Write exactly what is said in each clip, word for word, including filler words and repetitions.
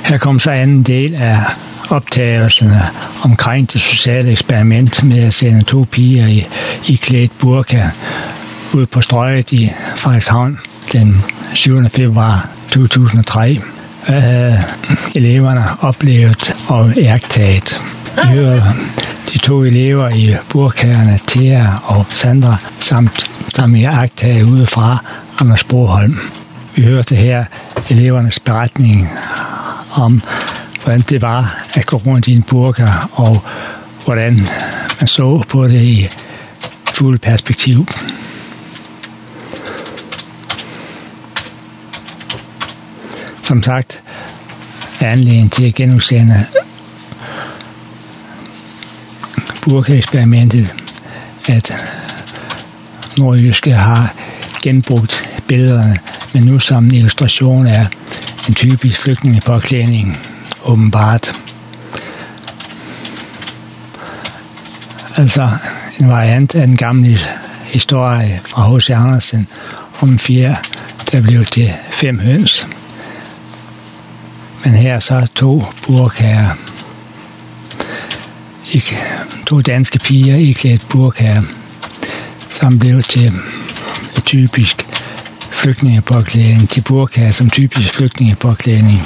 Her kom så anden del af optagelserne omkring det sociale eksperiment med at sende to piger i, i klædt burka ud på Strøget i Frederikshavn den syvende februar to tusind og tre. Hvad havde eleverne oplevet og iagttaget? Vi hører de to elever i burkaerne, Thea og Sandra, samt som iagttaget udefra Anders Broholm. Vi hørte her elevernes beretning om, hvordan det var at gå rundt i en burka, og hvordan man så på det i fuld perspektiv. Som sagt, anledningen til at genudsende burka-eksperimentet, at Nordjyske har genbrugt billederne, men nu som en illustration af en typisk flygtningepåklædning, åbenbart. Altså en variant af den gamle historie fra H C Andersen om en fjer, der blev til fem høns. Men her så to burkaer, to danske piger iklædt burkaer, som blev til typisk flygtningepåklædning, til burkaer som typisk flygtningepåklædning.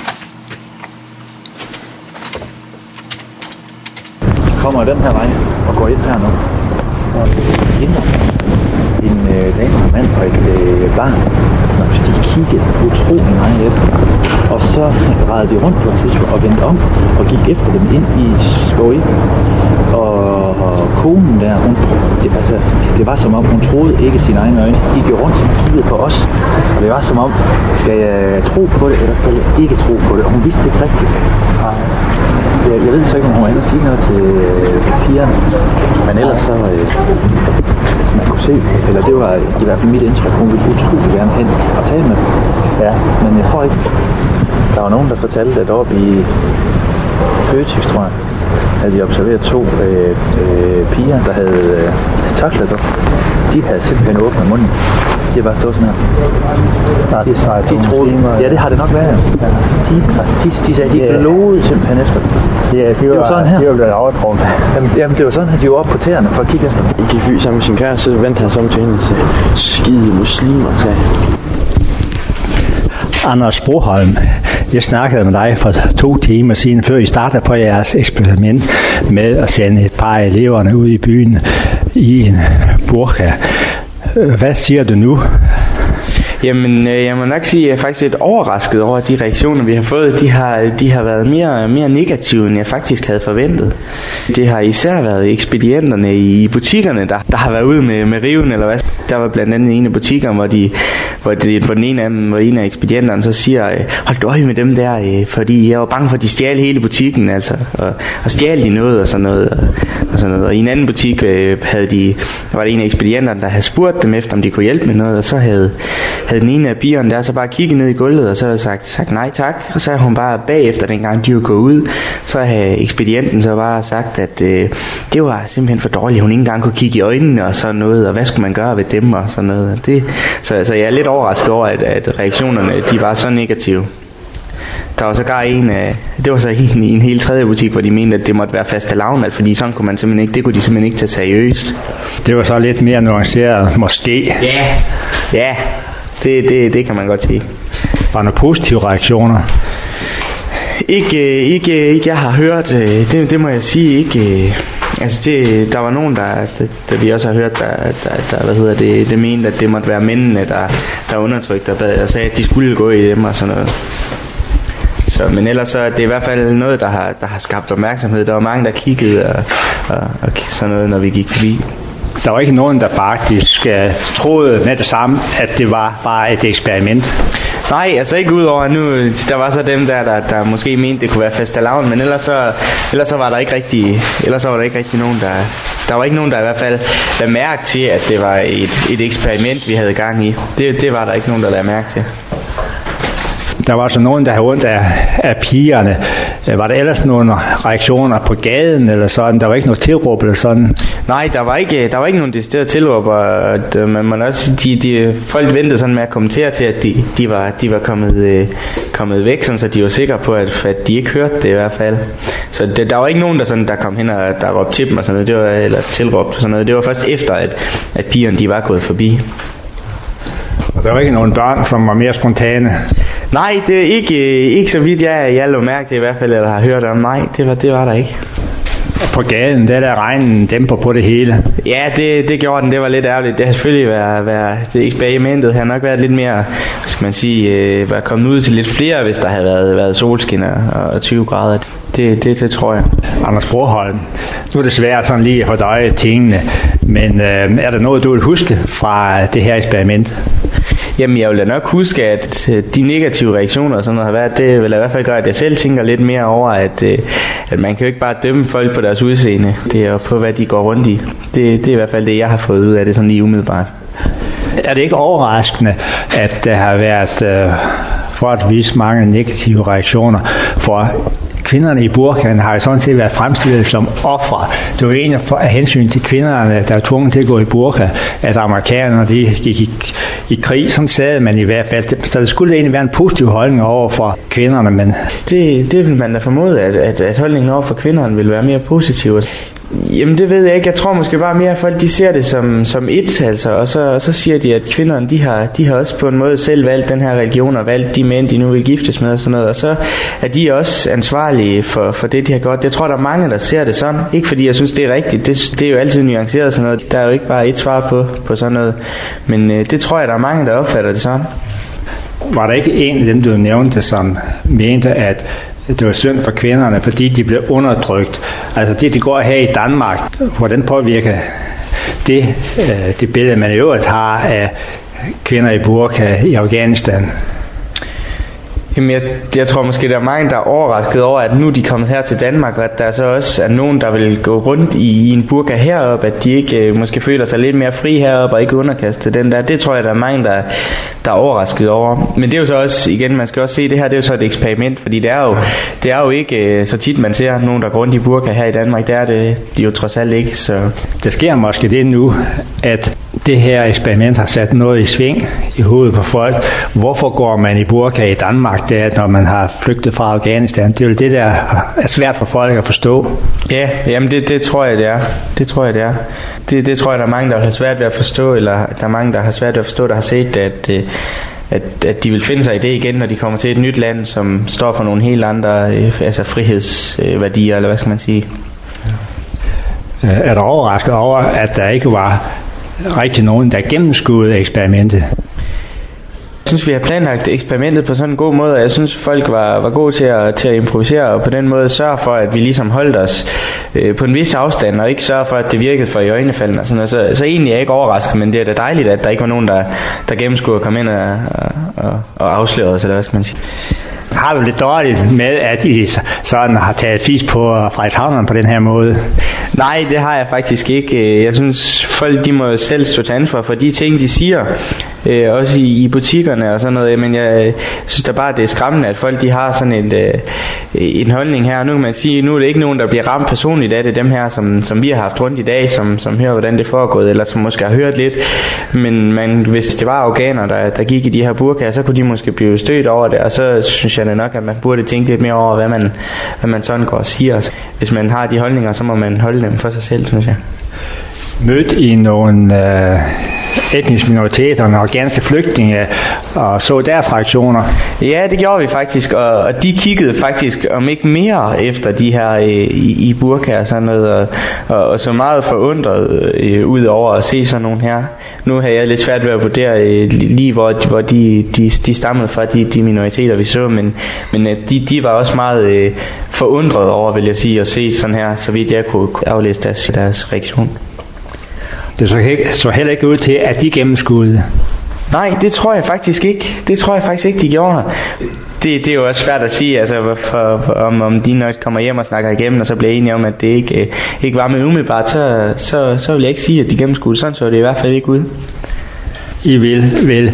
Kommer den her vej og går ind her nu. Og henter en øh, dame og en mand og et øh, barn. Når de kiggede utrolig meget efter. Og så drejede de rundt på et tidspunkt og vendte om og gik efter dem ind i skoven. Og, og konen der, hun, det, altså, det var som om, hun troede ikke sine egne øjne. De gik rundt og kiggede på os. Og det var som om, skal jeg tro på det, eller skal jeg ikke tro på det? Og hun vidste ikke rigtigt. Og jeg, jeg ved så ikke, om hun var inde og sige noget til øh, pigerne. Men ellers så, øh, som man kunne se, eller det var i hvert fald mit indtryk, hun ville utrolig gerne hen og tale med dem. Ja, men jeg tror ikke, der var nogen, der fortalte, at oppe i Føtex, tror jeg, havde de observeret to øh, øh, piger, der havde øh, taklet op. De havde simpelthen åbnet munden. Det var stået sådan her. Nej, de, de, de troede, ja, det har det nok været. Ja. De, de, de sagde, de blodede simpelthen efter dem. Ja, det var, det var sådan her. Det var blevet overtrådt. Jamen, jamen, det var sådan, at de var oppe på tæerne for at kigge efter dem. De gik sammen med sin kæreste, så vendte han sig om til hende og sagde, skide muslimer, sagde Anders Broholm, jeg snakkede med dig for to timer siden, før I startede på jeres eksperiment med at sende et par af eleverne ud i byen i en burka. Hvad siger du nu? Jamen, jeg må nok sige, at jeg er faktisk lidt overrasket over, at de reaktioner, vi har fået, de har, de har været mere, mere negative, end jeg faktisk havde forventet. Det har især været ekspedienterne i butikkerne, der, der har været ude med, med riven, eller hvad. Der var blandt andet en af butikkerne, hvor, de, hvor, de, hvor den ene af dem, hvor en af ekspedienterne så siger, hold du øje med dem der, fordi jeg var bange for, at de stjal hele butikken, altså, og, og stjal de noget og sådan noget. Og, og, sådan noget. Og i en anden butik havde de, var det en af ekspedienterne, der havde spurgt dem efter, om de kunne hjælpe med noget, og så havde havde den ene af pigerne der så bare kigget ned i gulvet, og så havde sagt, sagt nej tak, og så havde hun bare bagefter, dengang de var gået ud, så havde ekspedienten så bare sagt, at øh, det var simpelthen for dårligt, hun ikke engang kunne kigge i øjnene og sådan noget, og hvad skulle man gøre ved dem og sådan noget. Det, så, så jeg er lidt overrasket over, at, at reaktionerne, de var så negative. Der var sågar en, det var så en i en helt tredje butik, hvor de mente, at det måtte være fastelavn, fordi sådan kunne man simpelthen ikke, det kunne de simpelthen ikke tage seriøst. Det var så lidt mere nuanceret, måske. Ja, ja, det, det, det kan man godt sige. Var der nogle positive reaktioner? Ikke, ikke, ikke jeg har hørt, det, det må jeg sige, ikke. Altså det, der var nogen, der, der, der vi også har hørt, der, der, der hvad hedder det, det mente, at det måtte være mændene, der, der undertrykte og bad, og sagde, at de skulle gå i dem og sådan noget. Så, men ellers så det er i hvert fald noget, der har, der har skabt opmærksomhed. Der var mange, der kiggede og, og, og sådan noget, når vi gik forbi. Der var ikke nogen, der faktisk uh, troede med det samme, at det var bare et eksperiment. Nej, altså ikke udover nu, der var så dem der, der, der måske mente, det kunne være fastelavn, men ellers så, ellers så var der ikke rigtig, ellers så var der ikke rigtig nogen, der, der var ikke nogen, der i hvert fald lagde mærke til, at det var et, et eksperiment, vi havde gang i. Det, det var der ikke nogen, der lagde mærke til. Der var så nogen, der havde ondt af, af pigerne. Var der ellers nogle reaktioner på gaden eller sådan? Der var ikke noget tilråb eller sådan? Nej, der var ikke, der var ikke nogen decideret tilråb, og man må også, de, de, folk ventede sådan med at kommentere til, at de, de, var, de var kommet, øh, kommet væk, sådan, så de var sikre på, at, at de ikke hørte det i hvert fald. Så det, der var ikke nogen, der, sådan, der kom hen og der råbte til dem, og sådan noget, det var, eller tilråbte sådan noget. Det var først efter, at, at pigerne de var gået forbi. Og der var ikke nogen børn, som var mere spontane? Nej, det er ikke, ikke så vidt jeg, jeg lå mærke til i hvert fald, eller har hørt om. Nej, det var, det var der ikke. På gaden, der der regnen dæmper på det hele. Ja, det, det gjorde den. Det var lidt ærgerligt. Det har selvfølgelig været, været det eksperimentet har nok været lidt mere, hvad skal man sige, øh, været kommet ud til lidt flere, hvis der havde været, været solskinner og tyve grader. Det, det, det tror jeg. Anders Broholm, nu er det svært sådan lige at fordøje tingene, men øh, er der noget, du vil huske fra det her eksperiment? Jamen, jeg vil da nok huske, at de negative reaktioner og sådan noget har været, det vil i hvert fald gøre, at jeg selv tænker lidt mere over, at, at man kan jo ikke bare dømme folk på deres udseende. Det er jo på, hvad de går rundt i. Det, det er i hvert fald det, jeg har fået ud af det sådan lige umiddelbart. Er det ikke overraskende, at der har været øh, forholdsvis mange negative reaktioner for kvinderne i burkaen har jo sådan set været fremstillet som ofre. Det var egentlig af hensyn til kvinderne, der var tvunget til at gå i burka, at amerikanerne de gik i, i krig. Sådan sagde man i hvert fald. Så der skulle egentlig være en positiv holdning over for kvinderne. Men det, det vil man da formode, at, at, at holdningen over for kvinderne vil være mere positiv. Jamen det ved jeg ikke. Jeg tror måske bare mere, at folk de ser det som, som et, altså, og så, og så siger de, at kvinderne de har, de har også på en måde selv valgt den her religion og valgt de mænd, de nu vil giftes med og sådan noget, og så er de også ansvarlige for, for det, de har gjort. Jeg tror, der er mange, der ser det sådan. Ikke fordi jeg synes, det er rigtigt. Det, det er jo altid nuanceret sådan noget. Der er jo ikke bare et svar på, på sådan noget. Men øh, det tror jeg, der er mange, der opfatter det sådan. Var der ikke en af dem, du nævnte, som mente, at det var synd for kvinderne, fordi de blev undertrykt? Altså det, de går her i Danmark, hvordan påvirker det, øh, det billede, man i øvrigt har af kvinder i burka i Afghanistan? Jamen jeg, jeg tror måske, der er mange, der er overrasket over, at nu de er kommet her til Danmark, og at der så også er nogen, der vil gå rundt i, i en burka heroppe, at de ikke øh, måske føler sig lidt mere fri heroppe og ikke underkastet den der. Det tror jeg, der er mange, der, der er overrasket over. Men det er jo så også, igen, man skal også se, det her det er jo så et eksperiment, fordi det er jo, det er jo ikke øh, så tit, man ser nogen, der går rundt i burka her i Danmark. Det er det, det er jo trods alt ikke. Så. Der sker måske det nu, at det her eksperiment har sat noget i sving i hovedet på folk. Hvorfor går man i burka i Danmark, det er, når man har flygtet fra Afghanistan? Det er jo det, der er svært for folk at forstå. Ja, jamen det, det tror jeg, det er. Det tror jeg, det er. Det, det tror jeg, der er mange, der har svært ved at forstå, eller der er mange, der har svært ved at forstå, der har set, at, at, at de vil finde sig i det igen, når de kommer til et nyt land, som står for nogle helt andre altså frihedsværdier, eller hvad skal man sige. Er du overrasket over, at der ikke var rigtig nogen, der gennemskuede eksperimentet? Jeg synes, vi har planlagt eksperimentet på sådan en god måde, og jeg synes, folk var, var gode til at, til at improvisere, og på den måde sørge for, at vi ligesom holdt os øh, på en vis afstand, og ikke sørge for, at det virkede for i øjnefaldene og sådan noget. Så, så egentlig er jeg ikke overrasket, men det er da dejligt, at der ikke var nogen, der, der gennemskuede og kom ind og, og, og afslørede os, eller hvad skal man sige. Har du lidt dårligt med, at I sådan har taget fis på Frederikshavn på den her måde? Nej, det har jeg faktisk ikke. Jeg synes, folk de må selv stå til ansvar for de ting, de siger. Øh, også i, i butikkerne og sådan noget. Men jeg synes da bare, det er skræmmende, at folk de har sådan en, øh, en holdning her. Nu kan man sige, nu er det ikke nogen, der bliver ramt personligt af det. Dem her, som, som vi har haft rundt i dag, som, som hører, hvordan det foregået, eller som måske har hørt lidt. Men man, hvis det var afghanere, der, der gik i de her burkaer, så kunne de måske blive stødt over det. Og så synes jeg nok, at man burde tænke lidt mere over, hvad man, hvad man sådan går og siger. Hvis man har de holdninger, så må man holde dem for sig selv, synes jeg. Mødt i nogle øh, etniske minoriteter, nogle afghanske flygtninge, og så deres reaktioner? Ja, det gjorde vi faktisk, og, og de kiggede faktisk om ikke mere efter de her øh, i, i burka og sådan noget, og, og, og så meget forundret øh, ud over at se sådan nogle her. Nu har jeg lidt svært ved at vurdere øh, lige, hvor, hvor de, de, de stammede fra, de, de minoriteter, vi så, men, men øh, de, de var også meget øh, forundret over, vil jeg sige, at se sådan her, så vidt jeg kunne aflæse deres, deres reaktion. Det så, ikke, så heller ikke ud til, at de gennemskuede? Nej, det tror jeg faktisk ikke. Det tror jeg faktisk ikke, de gjorde. Det, det er jo også svært at sige, altså, for, for, om, om de nok kommer hjem og snakker igennem, og så bliver enige om, at det ikke, ikke var med umiddelbart, så, så, så vil jeg ikke sige, at de gennemskuede. Sådan så det i hvert fald ikke ud. I vil, vil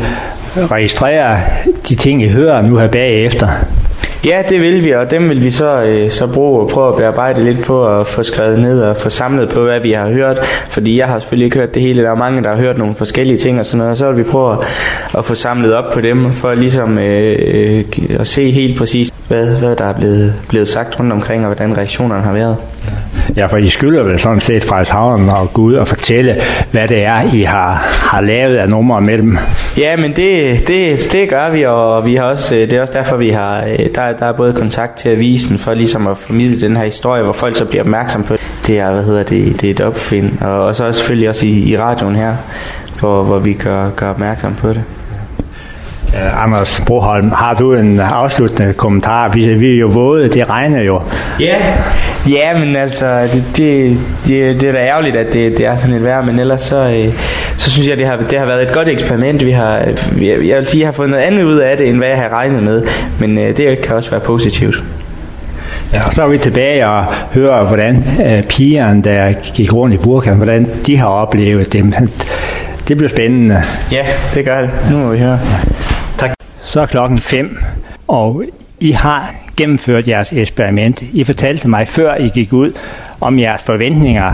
registrere de ting, I hører nu her bagefter? Ja, det vil vi, og dem vil vi så, øh, så bruge og prøve at bearbejde lidt på at få skrevet ned og få samlet på, hvad vi har hørt. Fordi jeg har selvfølgelig ikke hørt det hele. Der er mange, der har hørt nogle forskellige ting og sådan noget. Og så vil vi prøve at, at få samlet op på dem, for ligesom øh, øh, at se helt præcis, hvad, hvad der er blevet, blevet sagt rundt omkring, og hvordan reaktionerne har været. Ja, for I skylder vel sådan set Frederikshavn og gå ud og fortælle, hvad det er, I har, har lavet af numre med dem. Ja, men det, det, det gør vi, og vi har også, det er også derfor, vi har, der, der er både kontakt til avisen for ligesom at formidle den her historie, hvor folk så bliver opmærksom på det. Det er, hvad hedder det, det er et opfind, og, og så selvfølgelig også i, i radioen her, hvor, hvor vi gør, gør opmærksom på det. Uh, Anders Broholm, har du en afsluttende kommentar? Vi, vi er jo våde, det regner jo. Ja, ja, men altså, det, det, det, det er da ærgerligt, at det, det er sådan et vejr, men ellers så, øh, så synes jeg, det har, det har været et godt eksperiment. Vi har, jeg, jeg vil sige, jeg har fået noget andet ud af det, end hvad jeg har regnet med, men øh, det kan også være positivt. Ja, og så er vi tilbage og hører, hvordan øh, pigerne, der gik rundt i burkaen, hvordan de har oplevet dem. Det bliver spændende. Ja, det gør det. Nu må vi høre. Tak. Så er klokken fem, og I har gennemført jeres eksperiment. I fortalte mig, før I gik ud, om jeres forventninger.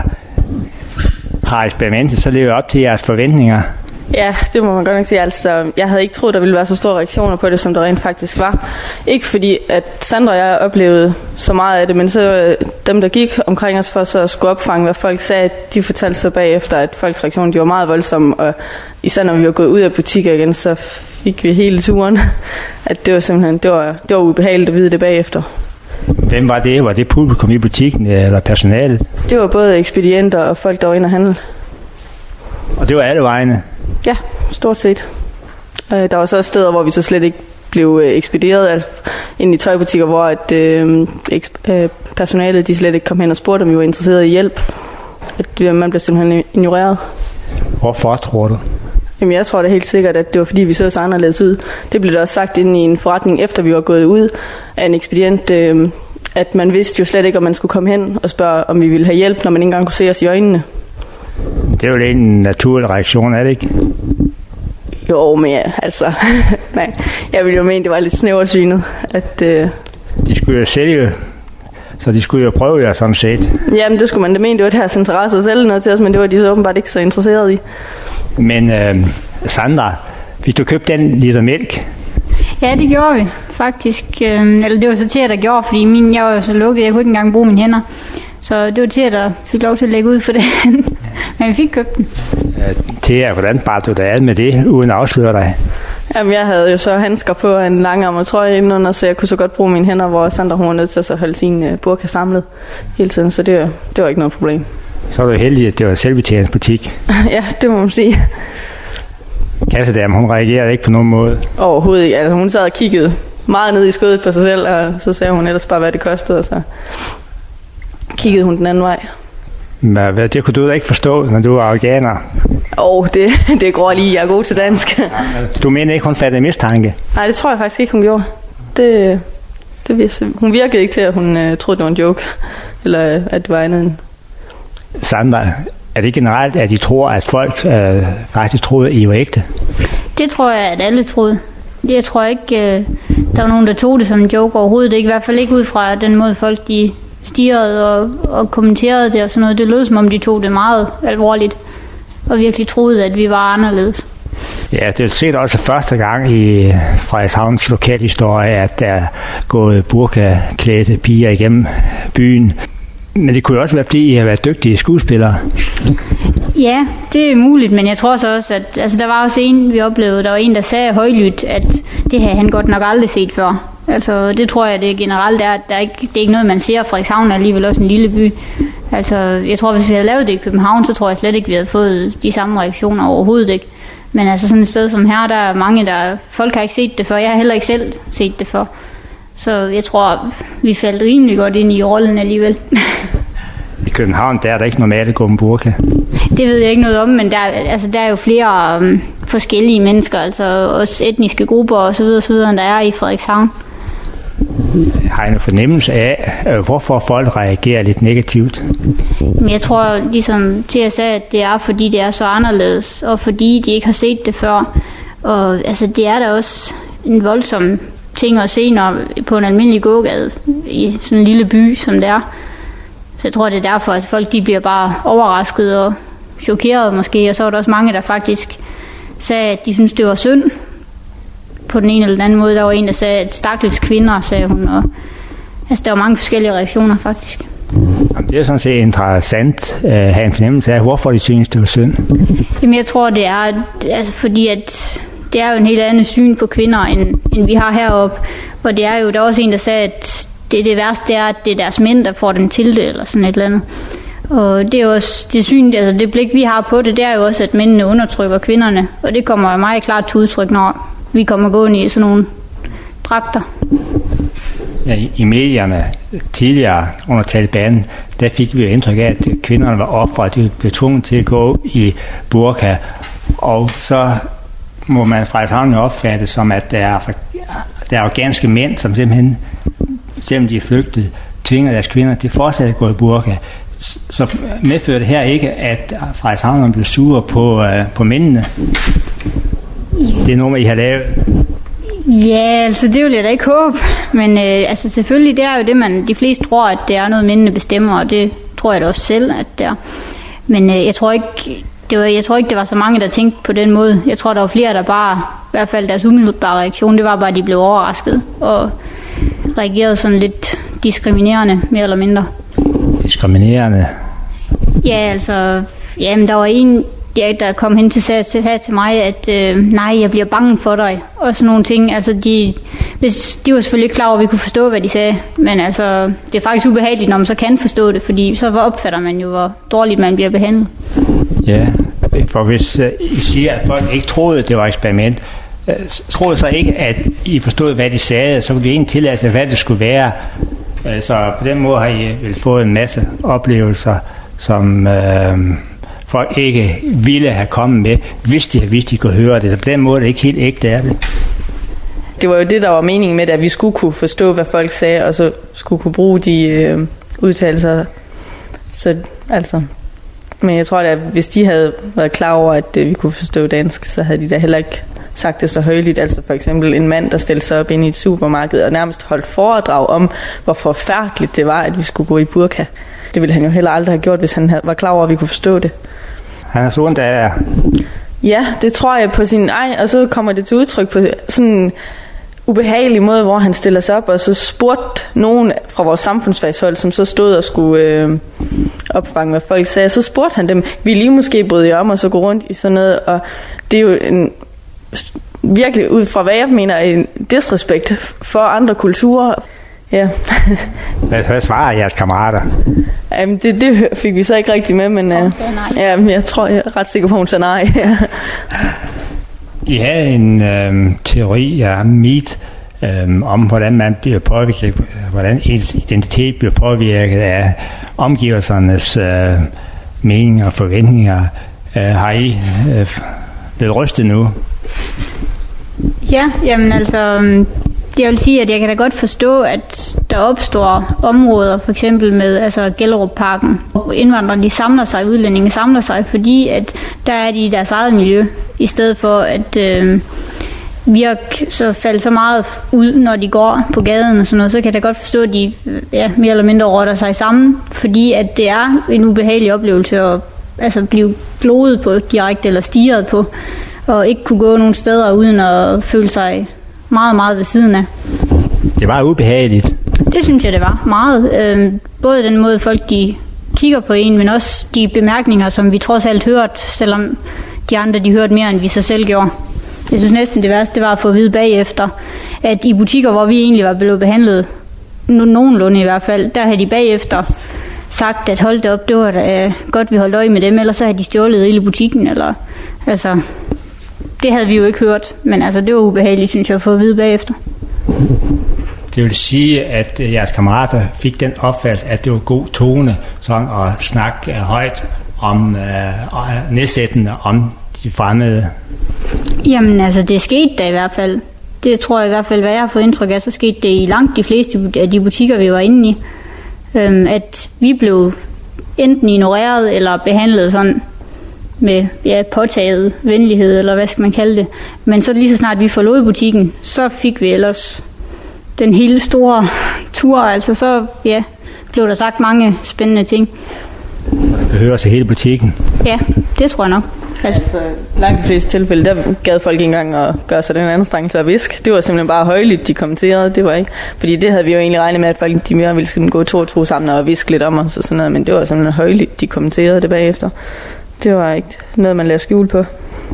Har eksperimentet så levet op til jeres forventninger? Ja, det må man godt nok sige. Altså, jeg havde ikke troet, der ville være så store reaktioner på det, som der rent faktisk var. Ikke fordi, at Sandra og jeg oplevede så meget af det, men så dem, der gik omkring os for så at skulle opfange, hvad folk sagde, de fortalte så bagefter, at folks reaktioner de var meget voldsomme, og især når vi var gået ud af butikker igen, så fik vi hele turen, at det var simpelthen, det var, det var ubehageligt at vide det bagefter. Hvem var det? Var det publikum i butikken, eller personalet? Det var både ekspedienter og folk, der var inde og handle. Og det var alle vegne? Ja, stort set. Der var så steder, hvor vi så slet ikke blev ekspederet, altså ind i tøjbutikker, hvor at, øh, øh, personalet de slet ikke kom hen og spurgte, om vi var interesseret i hjælp. At man blev simpelthen ignoreret. Hvorfor, tror du? Jamen, jeg tror da helt sikkert, at det var fordi, vi så så anderledes ud. Det blev da også sagt inde i en forretning, efter vi var gået ud af en ekspedient, øh, at man vidste jo slet ikke, om man skulle komme hen og spørge, om vi ville have hjælp, når man ikke engang kunne se os i øjnene. Det er jo lidt en naturlig reaktion, er det ikke? Jo, men ja, altså, nej, jeg ville jo mene, det var lidt snæversynet, at... Øh... De skulle jo sælge, så de skulle jo prøve jer sådan set. Jamen, det skulle man da mene, det var deres interesse at sælge noget til os, men det var de så åbenbart ikke så interesserede i. Men øh, Sandra, hvis du købte den liter mælk? Ja, det gjorde vi faktisk. Øh, eller det var så til, der gjorde, fordi min, jeg var jo så lukket, jeg kunne ikke engang bruge mine hænder. Så det var til, der fik lov til at lægge ud for det. Men vi fik købt den. Thea, hvordan bar du dig ad med det, uden at afsløre dig? Jamen, jeg havde jo så handsker på en langarmet trøje indenunder, så jeg kunne så godt bruge mine hænder, hvor Sandra hun var nødt til at så holde sin uh, burka samlet hele tiden, så det, det var ikke noget problem. Så var du heldig, at det var selvbetjeningsbutik. Ja, det må man sige. Kassedame, hun reagerede ikke på nogen måde? Overhovedet ikke. Altså, hun sad og kiggede meget ned i skødet på sig selv, og så sagde hun ellers bare, hvad det kostede, og så kiggede hun den anden vej. Men det kunne du da ikke forstå, når du var afghaner? Åh, oh, det, det går lige. Jeg er god til dansk. Du mener ikke, hun fattede mistanke? Nej, det tror jeg faktisk ikke, hun gjorde. Det, det, hun virkede ikke til, at hun uh, troede, det var en joke, eller at det var andet end... Sandra, er det generelt, at I tror, at folk uh, faktisk troede, at I var ægte? Det tror jeg, at alle troede. Jeg tror ikke, uh, der var nogen, der tog det som en joke overhovedet. Det er i hvert fald ikke ud fra den måde, folk de stirrede og, og kommenterede det og sådan noget. Det lød som om, de tog det meget alvorligt og virkelig troede, at vi var anderledes. Ja, det er set også første gang i Frederikshavns lokalhistorie, at der er gået burkaklædte piger igennem byen. Men det kunne jo også være, fordi I har været dygtige skuespillere. Ja, det er muligt, men jeg tror så også, at altså, der var også en, vi oplevede, der var en, der sagde højlydt, at det havde han godt nok aldrig set før. Altså, det tror jeg, det generelt er, at der ikke, det er ikke noget, man ser. Frederikshavn er alligevel også en lille by. Altså, jeg tror, hvis vi havde lavet det i København, så tror jeg slet ikke, vi havde fået de samme reaktioner overhovedet ikke. Men altså, sådan et sted som her, der er mange, der... Folk har ikke set det før. Jeg har heller ikke selv set det før. Så jeg tror, vi faldt rimelig godt ind i rollen alligevel. I København, der er der ikke normalt at gå med burka? Det ved jeg ikke noget om, men der, altså, der er jo flere um, forskellige mennesker, altså også etniske grupper og så videre, så videre, end der er i Frederikshavn. Har I en fornemmelse af, hvorfor folk reagerer lidt negativt? Jeg tror, ligesom Thea sagde, at det er, fordi det er så anderledes, og fordi de ikke har set det før. Og altså, det er da også en voldsom ting at se, når på en almindelig gågade i sådan en lille by, som det er. Så jeg tror, det er derfor, at folk de bliver bare overrasket og chokeret måske. Og så var der også mange, der faktisk sagde, at de synes det var synd på den ene eller den anden måde. Der var en, der sagde, at stakkels kvinder, sagde hun. Og, altså, der var mange forskellige reaktioner, faktisk. Jamen, det er sådan set interessant at have en fornemmelse af, hvorfor de synes, det var synd. Jamen, jeg tror, det er altså, fordi, at det er jo en helt anden syn på kvinder, end, end vi har heroppe. Og det er jo, der er også en, der sagde, at det, det værste er, at det er deres mænd, der får dem til det, eller sådan et eller andet. Og det er også det syn, altså det blik, vi har på det, det er jo også, at mændene undertrykker kvinderne. Og det kommer jo meget klart til udtryk, når vi kommer gående i sådan nogle dragter. Ja, i, i medierne tidligere under Taliban, der fik vi jo indtryk af, at kvinderne var ofre, at de blev tvunget til at gå i burka. Og så må man fra et havn opfatte som, at der er, der er afghanske mænd, som simpelthen, selvom de er flygtet, tvinger deres kvinder til fortsat at gå i burka. Så medfører det her ikke, at Frederikshavn bliver sure på, uh, på mændene? Det er noget, I har lavet. Ja, altså det vil jeg da ikke håbe. Men øh, altså selvfølgelig, det er jo det, man de fleste tror, at det er noget, mændene bestemmer, og det tror jeg da også selv, at det er. Men øh, jeg tror ikke, det var, jeg tror ikke, det var så mange, der tænkte på den måde. Jeg tror, der var flere, der bare, i hvert fald deres umiddelbare reaktion, det var bare, at de blev overrasket og reagerede sådan lidt diskriminerende, mere eller mindre. Diskriminerende? Ja, altså, jamen, der var en, ja, der kom hen til, til, til, til mig, at øh, nej, jeg bliver bange for dig, og sådan nogle ting. Altså, de, hvis, de var selvfølgelig ikke klar over, at vi kunne forstå, hvad de sagde, men altså, det er faktisk ubehageligt, når man så kan forstå det, fordi så opfatter man jo, hvor dårligt man bliver behandlet. Ja, for hvis uh, I siger, at folk ikke troede, at det var et eksperiment, uh, troede så ikke, at I forstod, hvad de sagde, så kunne de egentlig tillade sig, hvad det skulle være. Uh, så på den måde har I vel fået en masse oplevelser, som uh, folk ikke ville have kommet med, hvis de havde vidst, de kunne høre det. Så på den måde er det ikke helt ægte, er det. Det var jo det, der var meningen med det, at vi skulle kunne forstå, hvad folk sagde, og så skulle kunne bruge de øh, udtalelser. Så altså... Men jeg tror, at hvis de havde været klar over, at vi kunne forstå dansk, så havde de da heller ikke sagt det så højligt. Altså for eksempel en mand, der stillede sig op inde i et supermarked og nærmest holdt foredrag om, hvor forfærdeligt det var, at vi skulle gå i burka. Det ville han jo heller aldrig have gjort, hvis han var klar over, at vi kunne forstå det. Han er sådan, der er. Ja, det tror jeg på sin egen, og så kommer det til udtryk på sådan en ubehagelig måde, hvor han stiller sig op, og så spurgte nogen fra vores samfundsfagshold, som så stod og skulle øh, opfange, hvad folk sagde, så spurgte han dem, vi lige måske bryde jer om, og så gå rundt i sådan noget, og det er jo en, virkelig ud fra, hvad jeg mener, en disrespekt for andre kulturer. Ja. Hvad svarer jeres kammerater? Jamen, det, det fik vi så ikke rigtig med, men øh, ja, men jeg tror, jeg er ret sikker på, hun sagde nej. Ja. I havde en øh, teori, ja, mit, øh, om hvordan man bliver påvirket, hvordan ens identitet bliver påvirket af omgivelsernes øh, meninger og forventninger. Øh, har I øh, blevet rystet nu? Ja, jamen altså, jeg vil sige, at jeg kan da godt forstå, at der opstår områder, for eksempel med altså Gellerupparken. Indvandrere, de samler sig, udlændinge samler sig, fordi at der er de i deres eget miljø, i stedet for at øh, virke så falde så meget ud, når de går på gaden og sådan noget, så kan jeg da godt forstå, at de ja, mere eller mindre rotter sig sammen, fordi at det er en ubehagelig oplevelse at altså, blive gloet på direkte eller stirret på, og ikke kunne gå nogen steder uden at føle sig meget, meget ved siden af. Det var ubehageligt. Det synes jeg, det var meget. Øh, både den måde, folk de kigger på en, men også de bemærkninger, som vi trods alt hørte, selvom de andre de hørte mere, end vi så selv gjorde. Jeg synes næsten det værste, det var at få at vide bagefter, at i butikker, hvor vi egentlig var blevet behandlet, nogenlunde i hvert fald, der havde de bagefter sagt, at hold det op, det var da godt, vi holdt øje med dem, ellers så havde de stjålet hele butikken, eller altså... Det havde vi jo ikke hørt, men altså, det var ubehageligt, synes jeg, at få at vide bagefter. Det vil sige, at jeres kammerater fik den opfattelse, at det var god tone sådan at snakke højt om øh, nedsættende om de fremmede. Jamen altså, det skete da i hvert fald. Det tror jeg i hvert fald, hvad jeg har fået indtryk af, så skete det i langt de fleste af de butikker, vi var inde i. Øhm, at vi blev enten ignoreret eller behandlet sådan med ja, påtaget venlighed, eller hvad skal man kalde det. Men så lige så snart vi forlod butikken, så fik vi ellers den hele store tur. Altså så ja, blev der sagt mange spændende ting. Det hører til hele butikken? Ja, det tror jeg nok. Altså, altså langt de fleste tilfælde, der gad folk ikke engang at gøre sig den anstrengelse at viske. Det var simpelthen bare højlydt, de kommenterede. Det var ikke, fordi det havde vi jo egentlig regnet med, at folk de mere ville skulle gå to og to sammen og viske lidt om os og sådan noget, men det var simpelthen højlydt, de kommenterede det bagefter. Det var ikke noget, man lader skjul på.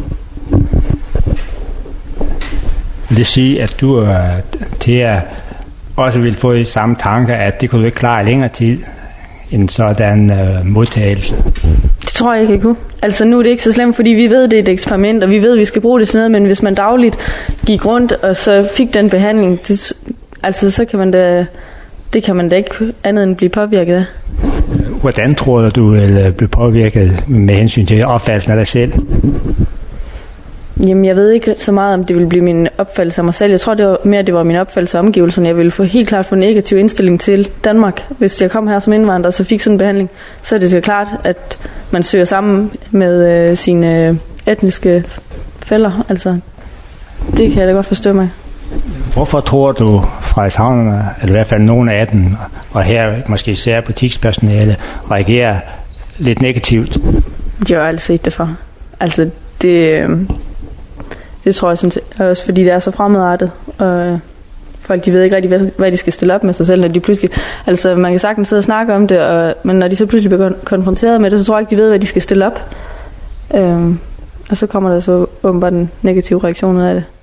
Det siger, at du uh, til at også ville få i samme tanker, at det kunne du ikke klare i længere tid, en sådan uh, modtagelse. Det tror jeg ikke, jeg kunne. Altså nu er det ikke så slemt, fordi vi ved, det er et eksperiment, og vi ved, at vi skal bruge det til noget, men hvis man dagligt gik rundt, og så fik den behandling, det, altså så kan man da, det kan man da ikke andet end blive påvirket af. Hvordan tror du, du vil blive påvirket med hensyn til opfattelsen af dig selv? Jamen, jeg ved ikke så meget, om det ville blive min opfattelse af mig selv. Jeg tror det var mere, det var min opfattelse af omgivelserne. Jeg ville få helt klart få en negativ indstilling til Danmark. Hvis jeg kom her som indvandrer, og så fik sådan en behandling, så er det jo klart, at man søger sammen med øh, sine øh, etniske fæller. Altså, det kan jeg da godt forstå mig. Hvorfor tror du, frederikshavnerne, eller i hvert fald nogle af dem, og her måske især butikspersonale, reagerer lidt negativt? Jeg har aldrig set det for. Altså, det, det tror jeg sådan, også, fordi det er så fremmedartet, og folk de ved ikke rigtig, hvad, hvad de skal stille op med sig selv, når de pludselig, altså man kan sagtens sidde og snakke om det, og, men når de så pludselig bliver konfronteret med det, så tror jeg ikke, de ved, hvad de skal stille op. Øhm, og så kommer der så åbenbart en negativ reaktion ud af det.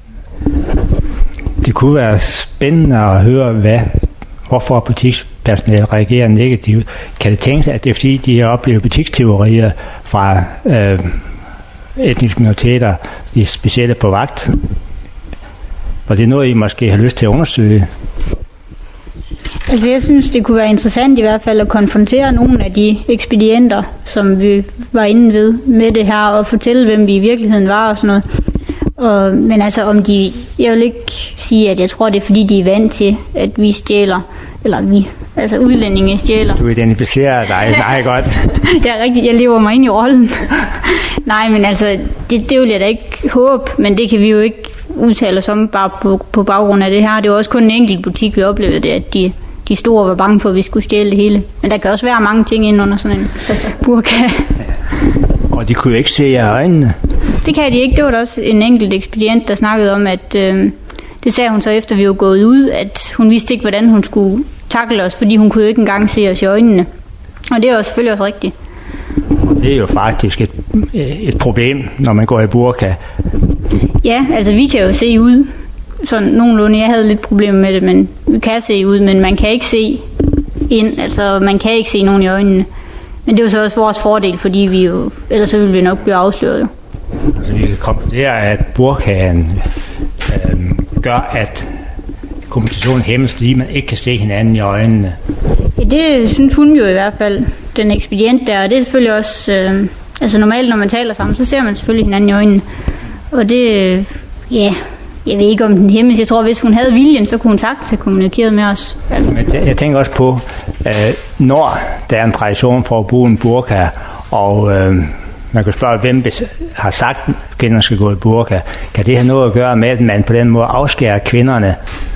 Det kunne være spændende at høre, hvad, hvorfor butikspersonale reagerer negativt. Kan det tænkes, at det er fordi, de har oplevet butiksteorier fra øh, etniske minoriteter, de er specielle på vagt? Og det er noget, I måske har lyst til at undersøge? Altså jeg synes, det kunne være interessant i hvert fald at konfrontere nogle af de ekspedienter, som vi var inde ved med det her, og fortælle, hvem vi i virkeligheden var og sådan noget. Og, men altså om de, jeg vil ikke sige, at jeg tror, det er fordi, de er vant til, at vi stjæler, eller vi, altså udlændinge stjæler. Du identificerer dig meget godt. Ja, rigtigt, jeg lever mig ind i rollen. Nej, men altså, det, det vil jeg da ikke håbe, men det kan vi jo ikke udtale os om bare på, på baggrund af det her. Det var også kun en enkelt butik, vi oplevede det, at de, de store var bange for, at vi skulle stjæle det hele. Men der kan også være mange ting inde under sådan en burka. Og de kunne jo ikke se jer øjnene. Det kan de ikke. Det var der også en enkelt ekspedient, der snakkede om, at øh, det sagde hun så efter, vi var gået ud, at hun vidste ikke, hvordan hun skulle takle os, fordi hun kunne jo ikke engang se os i øjnene. Og det er jo selvfølgelig også rigtigt. Det er jo faktisk et, et problem, når man går i burka. Ja, altså vi kan jo se ud. Sådan nogenlunde, jeg havde lidt problemer med det, men vi kan se ud, men man kan ikke se ind. Altså man kan ikke se nogen i øjnene. Men det er jo så også vores fordel, fordi vi jo, ellers så ville vi nok blive afsløret jo. Altså vi kan konkludere, at burkaen øh, gør, at kommunikationen hæmmes, fordi man ikke kan se hinanden i øjnene. Ja, det synes hun jo i hvert fald, den ekspedient der, og det er selvfølgelig også, øh, altså normalt når man taler sammen, så ser man selvfølgelig hinanden i øjnene. Og det, øh, ja, jeg ved ikke om den hæmmes. Jeg tror, hvis hun havde viljen, så kunne hun sagtens have kommunikeret med os. Altså. Men jeg tænker også på, øh, når der er en tradition for at bruge en burka, og øh, man kan spørge, hvem har sagt, at kvinderne skal gå i burka. Kan det have noget at gøre med, at man på den måde afskærer kvinderne?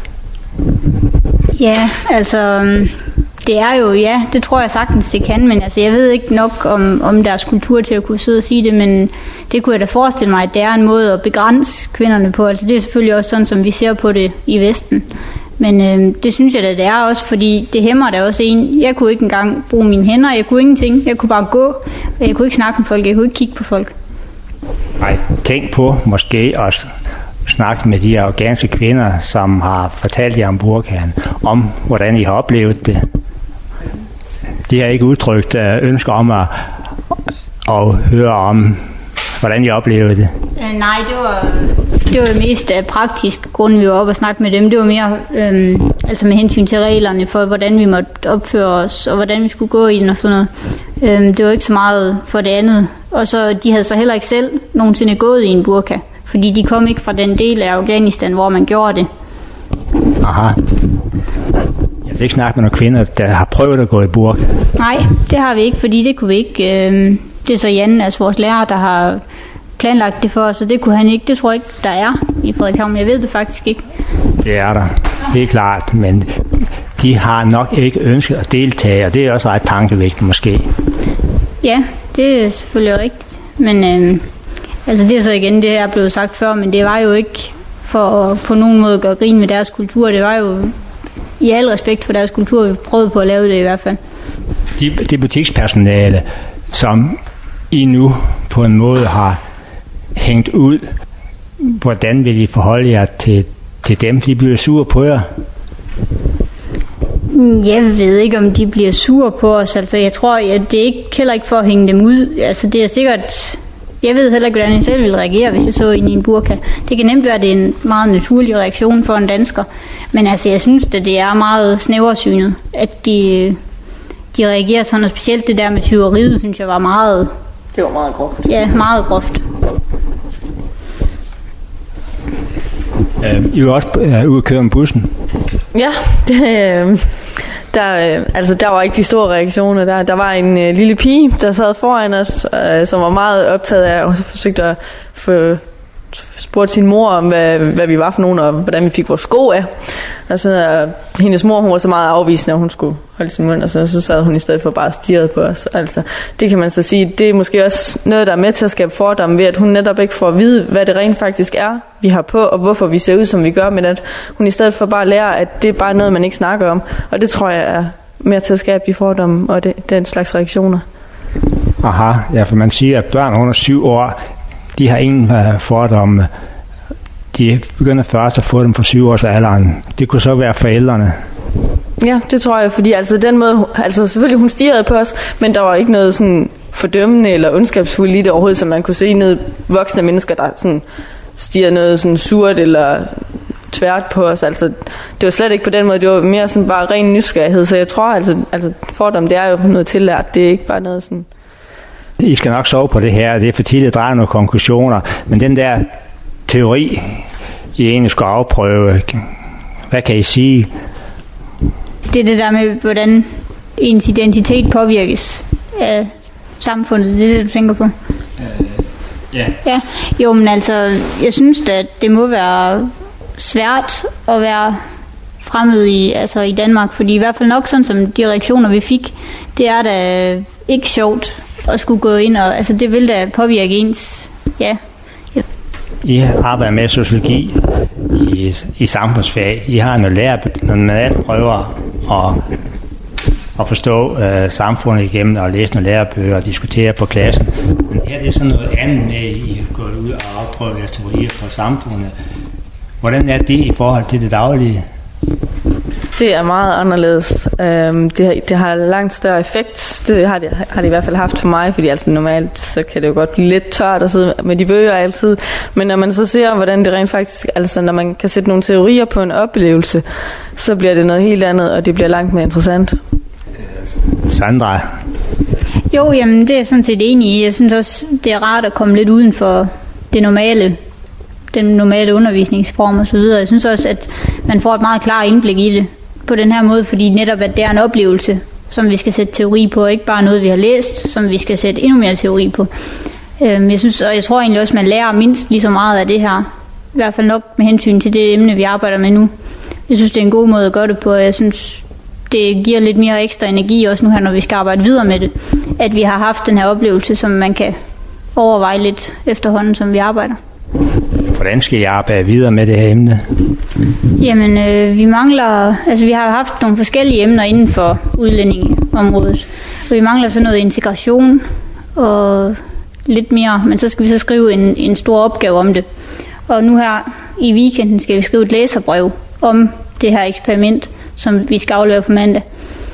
Ja, altså, det er jo, ja, det tror jeg sagtens, det kan, men altså, jeg ved ikke nok om, om deres kultur til at kunne sidde og sige det, men det kunne jeg da forestille mig, at det er en måde at begrænse kvinderne på. Altså, det er selvfølgelig også sådan, som vi ser på det i Vesten. Men øh, det synes jeg da, det er også, fordi det hæmmer da også en. Jeg kunne ikke engang bruge mine hænder, jeg kunne ingenting. Jeg kunne bare gå, og jeg kunne ikke snakke med folk, jeg kunne ikke kigge på folk. Nej, tænk på måske også snakke med de afghanske kvinder, som har fortalt jer om burkaen, om hvordan I har oplevet det. De har ikke udtrykt ønsker om at, at høre om, hvordan I oplevede det. Øh, nej, det var, det var mest af praktisk grund, vi var oppe og snakke med dem. Det var mere øh, altså med hensyn til reglerne for, hvordan vi måtte opføre os, og hvordan vi skulle gå i den og sådan noget. Øh, det var ikke så meget for det andet. Og så de havde så heller ikke selv nogensinde gået i en burka, fordi de kom ikke fra den del af Afghanistan, hvor man gjorde det. Aha. Jeg har ikke snakket med nogle kvinder, der har prøvet at gå i burka. Nej, det har vi ikke, fordi det kunne vi ikke. Øh, det er så Jan, altså vores lærer, der har planlagt det for os, så det kunne han ikke. Det tror jeg ikke, der er i Frederikshavn. Jeg ved det faktisk ikke. Det er der. Det er klart, men de har nok ikke ønsket at deltage, og det er også ret tankevægtigt måske. Ja, det er selvfølgelig rigtigt. Men øh, altså det er så igen, det er blevet sagt før, men det var jo ikke for at på nogen måde gøre grin med deres kultur. Det var jo i al respekt for deres kultur, vi prøvede på at lave det i hvert fald. Det de butikspersonale, som I nu på en måde har hængt ud, hvordan vil I forholde jer til, til dem? De bliver sure på jer? Jeg ved ikke, om de bliver sure på os. Altså, jeg tror, at det er ikke, heller ikke for at hænge dem ud. Altså, det er sikkert... Jeg ved heller ikke, hvordan jeg selv ville reagere, hvis jeg så ind i en burka. Det kan nemt være, at det er en meget naturlig reaktion for en dansker. Men altså, jeg synes, at det er meget snæversynet, at de, de reagerer sådan. Og specielt det der med tyveriet, synes jeg var meget... Det var meget groft. Ja, meget groft. Øh, I var også øh, ude at køre med bussen? Ja, det, øh, der, øh, altså, der var ikke de store reaktioner. Der, der var en øh, lille pige, der sad foran os, øh, som var meget optaget af, og så forsøgte at få spurgt sin mor om, hvad, hvad vi var for nogen, og hvordan vi fik vores sko af. Og så øh, hendes mor, hun var så meget afvisende, at hun skulle holde sin mund, og så, så sad hun i stedet for bare og stirrede på os. Altså, det kan man så sige, det er måske også noget, der er med til at skabe fordomme ved, at hun netop ikke får at vide, hvad det rent faktisk er, vi har på, og hvorfor vi ser ud, som vi gør, men at hun i stedet for bare lærer, at det er bare noget, man ikke snakker om. Og det tror jeg er mere til at skabe de fordomme og det, den slags reaktioner. Aha, ja, for man siger, at børn under syv år, de har ingen uh, fordomme. De begynder først at få dem for syv års alderen. Det kunne så være forældrene. Ja, det tror jeg, fordi altså den måde, altså selvfølgelig hun stirrede på os, men der var ikke noget sådan fordømmende eller ondskabsfuldt i det overhovedet, som man kunne se ned voksne mennesker, der sådan stirrede noget sådan surt eller tvært på os. Altså, det var slet ikke på den måde, det var mere sådan bare ren nysgerrighed, så jeg tror altså, altså fordom, det er jo noget tillært, det er ikke bare noget sådan... I skal nok sove på det her, det er for tidligt at drage nogle konklusioner, men den der teori, I egentlig skal afprøve, hvad kan I sige? Det er det der med, hvordan ens identitet påvirkes af samfundet, det er det, du tænker på? Øh, ja. Ja, jo, men altså, jeg synes at det må være svært at være fremmed i, altså i Danmark, fordi i hvert fald nok sådan som de reaktioner, vi fik, det er da ikke sjovt at skulle gå ind, og altså det vil da påvirke ens, ja. I arbejder med sociologi i, i samfundsfag. I har nogle lærer, når man prøver at, at forstå uh, samfundet igennem og læse nogle lærebøger og diskutere på klassen. Men her er det sådan noget andet med, at I går ud og afprøver jeres teorier på samfundet. Hvordan er det i forhold til det daglige? Det er meget anderledes. Øhm, det, har, det har langt større effekt. Det har det, har det i hvert fald haft for mig, fordi altså normalt så kan det jo godt blive lidt tørt at sidde med de bøger altid. Men når man så ser, hvordan det rent faktisk, altså når man kan sætte nogle teorier på en oplevelse, så bliver det noget helt andet, og det bliver langt mere interessant. Sandra? Jo, jamen det er jeg sådan set enig i. Jeg synes også, det er rart at komme lidt uden for det normale, den normale undervisningsform og så videre. Jeg synes også, at man får et meget klart indblik i det på den her måde, fordi netop, at det er en oplevelse, som vi skal sætte teori på, ikke bare noget, vi har læst, som vi skal sætte endnu mere teori på. Jeg synes, og jeg tror egentlig også, at man lærer mindst lige så meget af det her. I hvert fald nok med hensyn til det emne, vi arbejder med nu. Jeg synes, det er en god måde at gøre det på, og jeg synes, det giver lidt mere ekstra energi også nu her, når vi skal arbejde videre med det. At vi har haft den her oplevelse, som man kan overveje lidt efterhånden, som vi arbejder. Hvordan skal I arbejde videre med det her emne? Jamen, øh, vi mangler... Altså, vi har haft nogle forskellige emner inden for udlændingeområdet. Og vi mangler så noget integration og lidt mere. Men så skal vi så skrive en, en stor opgave om det. Og nu her i weekenden skal vi skrive et læserbrev om det her eksperiment, som vi skal aflevere på mandag.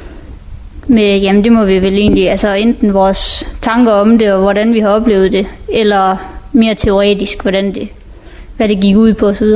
Med, jamen, det må vi vel egentlig... Altså, enten vores tanker om det, og hvordan vi har oplevet det, eller mere teoretisk, hvordan det... hvad det gik ud på osv.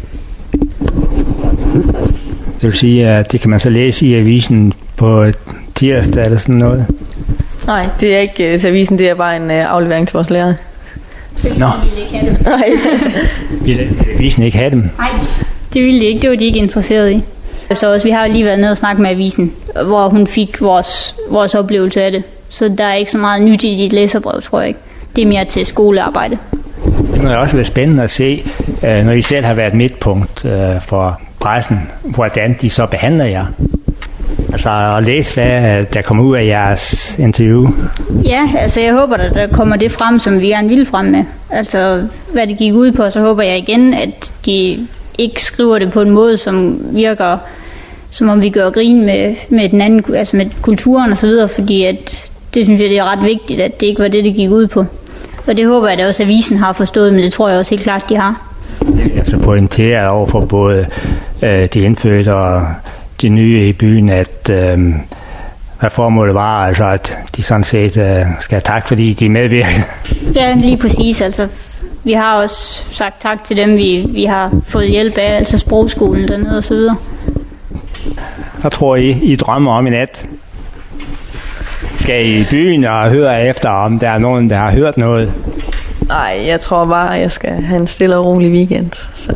Det vil sige, at det kan man så læse i avisen på tirsdag eller sådan noget? Nej, det er ikke uh, til avisen, det er bare en uh, aflevering til vores lærer. Nå. Ville ikke have dem. Nej. Vil avisen ikke have dem? Nej, det ville de ikke. Det var de ikke interesseret i. Så også, vi har lige været nede og snakke med avisen, hvor hun fik vores, vores oplevelse af det. Så der er ikke så meget nyt i dit læserbrev, tror jeg ikke. Det er mere til skolearbejde. Det må også være spændende at se, når I selv har været midtpunkt for pressen, hvordan de så behandler jer. Altså at læse, hvad der kommer ud af jeres interview. Ja, altså jeg håber, at der kommer det frem, som vi gerne vil frem med. Altså hvad det gik ud på, så håber jeg igen, at de ikke skriver det på en måde, som virker, som om vi gør grin med, med den anden, altså med kulturen og så videre, fordi at det synes jeg, det er ret vigtigt, at det ikke var det, det gik ud på. Og det håber jeg, at også avisen har forstået, men det tror jeg også helt klart, de har. Altså pointerer over for både øh, de indfødte og de nye i byen, at øh, hvad formålet var, altså at de sådan set øh, skal have tak, fordi de medvirker. Ja, lige præcis. Altså, vi har også sagt tak til dem, vi, vi har fået hjælp af, altså sprogskolen dernede og så videre. Hvad tror I, I drømmer om i nat? Skal I i byen og høre efter, om der er nogen, der har hørt noget? Nej, jeg tror bare, at jeg skal have en stille og rolig weekend. Så.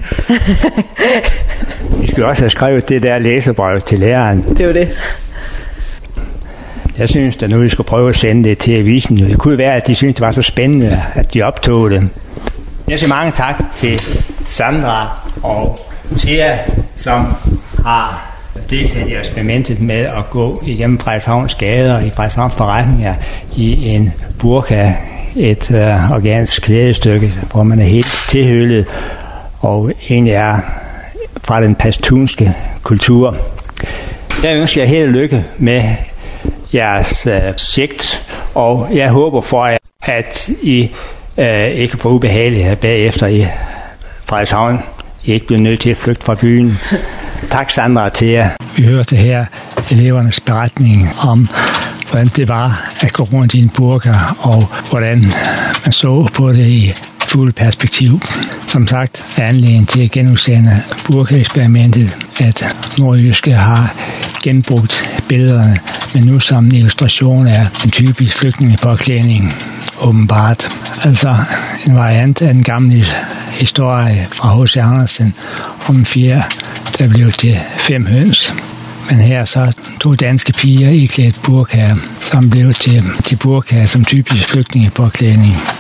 Vi skal også have skrevet det der læserbrev til læreren. Det er jo det. Jeg synes, at nu vi skal prøve at sende det til avisen. Det kunne være, at de synes, det var så spændende, at de optog det. Jeg siger mange tak til Sandra og Thea, som har deltaget i eksperimentet med at gå igennem Frederikshavns gader i Frederikshavns forretninger i en burka, et øh, organisk klædestykke, hvor man er helt tilhyllet og egentlig er fra den pastunske kultur. Jeg ønsker jer held og lykke med jeres øh, projekt, og jeg håber for jer, at I øh, ikke får ubehagelighed bagefter i Frederikshavn. I ikke bliver nødt til at flygte fra byen. Tak Sandra og Thea. Vi hørte her elevernes beretning om, hvordan det var at gå rundt i en burka, og hvordan man så på det i fuld perspektiv. Som sagt er anledningen til at genudsende burka-eksperimentet, at Nordjyske har genbrugt billederne, men nu som en illustration af en typisk flygtningepåklædning, åbenbart. Altså en variant af den gamle historie fra H C Andersen om en fjer, der blev til fem høns. Men her så to danske piger iklædt burkaer, som blev til, til burkaer som typisk flygtningepåklædning.